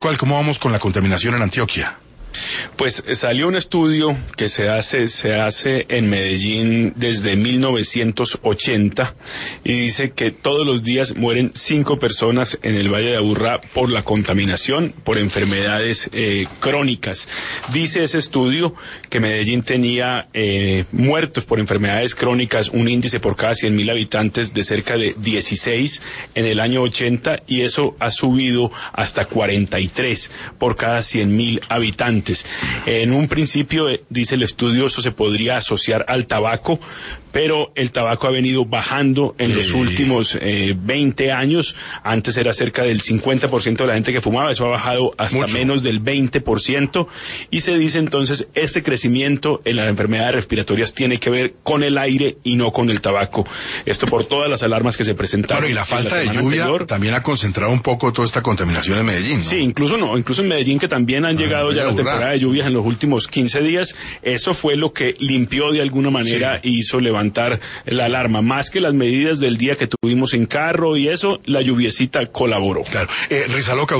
¿Cómo vamos con la contaminación en Antioquia? Pues salió un estudio que se hace en Medellín desde 1980 y dice que todos los días mueren 5 personas en el Valle de Aburrá por la contaminación, por enfermedades crónicas. Dice ese estudio que Medellín tenía muertos por enfermedades crónicas, un índice por cada 100.000 habitantes de cerca de 16 en el año 80, y eso ha subido hasta 43 por cada 100.000 habitantes. En un principio, dice el estudio, eso se podría asociar al tabaco, pero el tabaco ha venido bajando en los últimos 20 años. Antes era cerca del 50% de la gente que fumaba, eso ha bajado hasta menos del 20%, y se dice entonces este crecimiento en las enfermedades respiratorias tiene que ver con el aire y no con el tabaco. Esto por todas las alarmas que se presentaron. Claro, y la falta de lluvia también ha concentrado un poco toda esta contaminación en Medellín, ¿no? Sí, incluso en Medellín, que también han llegado ya la temporada de lluvias en los últimos 15 días, eso fue lo que limpió de alguna manera y hizo levantar la alarma. Más que las medidas del día que tuvimos en carro y eso, la lluviecita colaboró. Claro. Rizaloca,